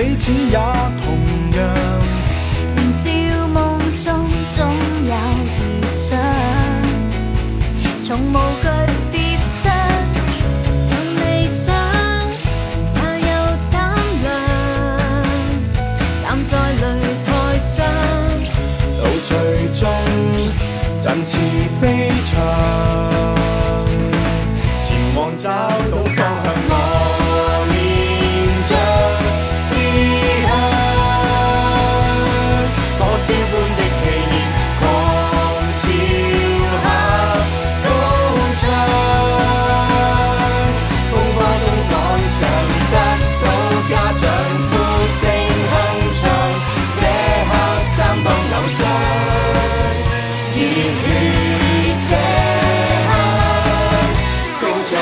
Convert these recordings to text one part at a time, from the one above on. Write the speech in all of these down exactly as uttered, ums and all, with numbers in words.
俾錢也同樣。 年少夢中總有異想，從無懼跌傷，有理想也有膽量，站在擂台上， 到最終振翅飛翔，前往找到方向，我練着志向，火燒般的氣焰，狂潮下高唱，風波中趕上，得到家長呼聲鏗鏘，這刻擔當偶像，熱血這刻高漲。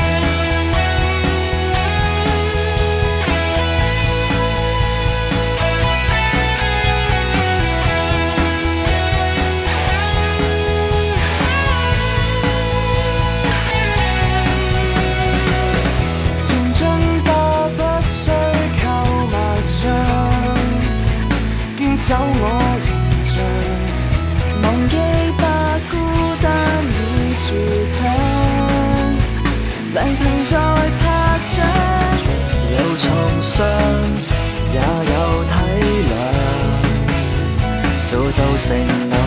前進吧，不需靠埋牆，堅守我形象。 忘記吧，孤單與絕響，良朋在拍掌， 有創傷，也有體諒，造就成能